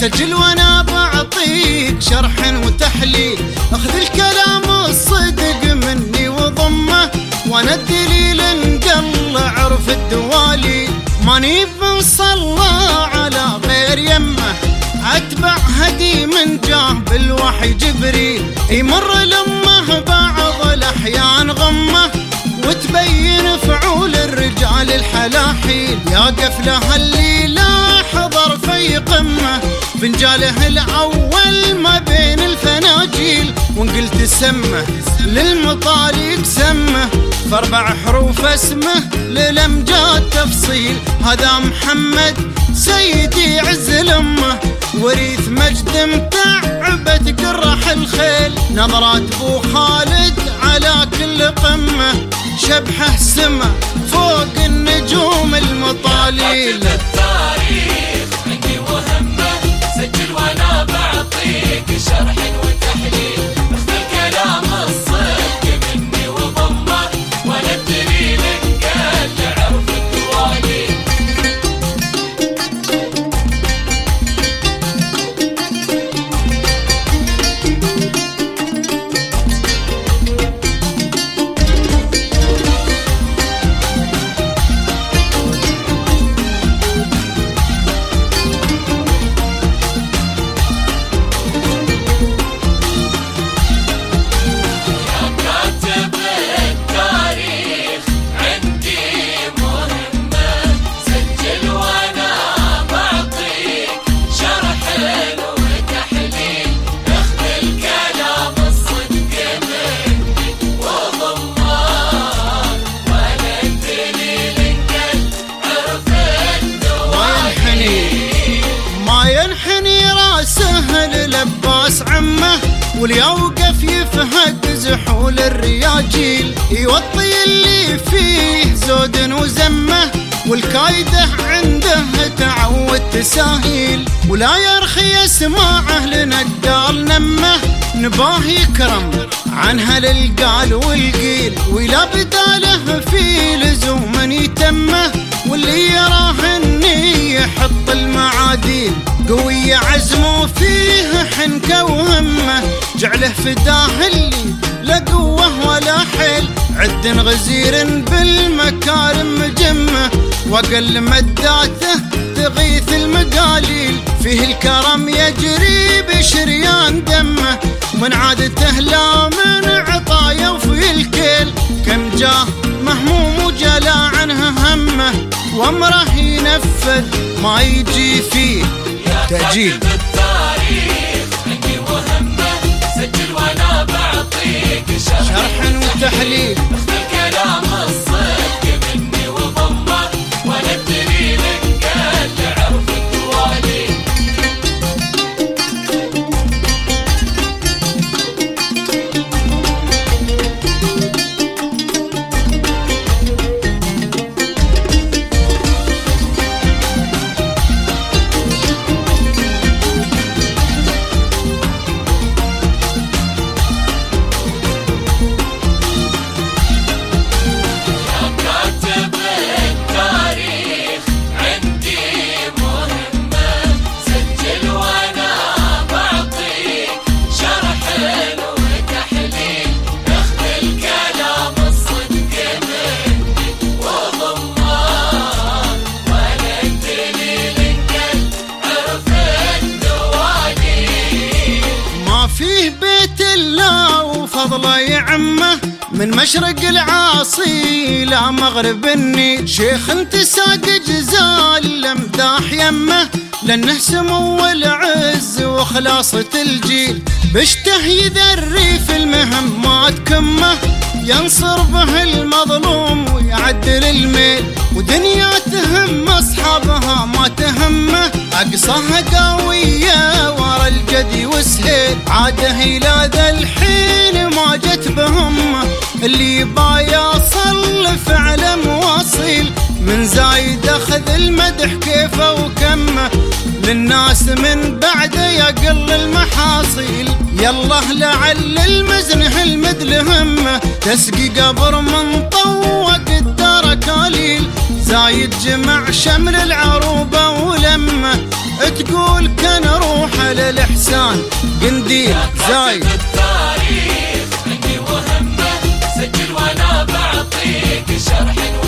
سجل وانا بعطيك شرح وتحليل، اخذ الكلام الصدق مني وضمه، وانا الدليل انقل عرف الدوالي، ماني بنصلى على غير يمه، اتبع هدي من جانب الوحي جبريل، يمر لمه بعض الاحيان غمه، وتبين فعول الرجال الحلاحيل، يا قفله اللي لا حضر في قمه، فنجاله الاول ما بين الفناجيل، وان قلت سمه للمطالق سمه، فاربع حروف اسمه للامجاد تفصيل، هذا محمد سيدي عز الامه، وريث مجد متعبة قرح الخيل، نظرات ابو خالد على كل قمه، شبحه سما فوق النجوم المطاليل. التاريخ عندي وهمه، سجل وانا بعطيك شرح وتحليل، اخذ الكلام الصدق مني وضمه، وانا الدليل انقل عرف الدوالي. لباس عمه واللي يوقف يفهد زحول الرياجيل، يوطي اللي فيه زود وزمه، والكايده عنده تعود تساهيل، ولا يرخي يسماعه لنقال نمه، نباه يكرم عنها للقال والقيل، ولا بداله في لزوم يتمه، واللي يراه اني يحط المعاديل، قوي عزمه فيه حنكه وهمه، جعله فداه اللي لا قوه ولا حيل، عد غزير بالمكارم جمه، واقل مداته تغيث المقاليل، فيه الكرم يجري بشريان دمه، ومن عادته لا من عطايا وفي الكيل، كم جاه مهموم وجلا عنه همه، وامره ينفذ ما يجي فيه تأجيل. التاريخ عندي وهمه، سجل وانا بعطيك شرح وتحليل، اخذ الكلام الصدق مني وضمه، وانا الدليل انقل عرف الدوالي. فيه بيت الله وفضله يعمه، من مشرق العاصي لا مغرب النيل، شيخ انت ساق جزال لمداح يمه، لانه سمو العز وخلاصة الجيل، بشته يذري في المهمات كمه، ينصر به المظلوم ويعدل الميل، ودنيا تهم اصحابها ما تهمه، اقصاها قويه ورا الجدي وسهيل، عاده الى ذا الحين ما جت بهمه، اللي بايصل فعله مواصيل، من زايد اخذ المدح كيفه وكمه، للناس من بعده يقل المحاصيل، يالله لعل المزنه المدل همه، تسقي قبر من طوق الدار كاليل، زايد جمع شمل العروبه ولمه، تقول كان روح حسان قنديل زايد. التاريخ عندي مهمة، سجل وانا بعطيك شرح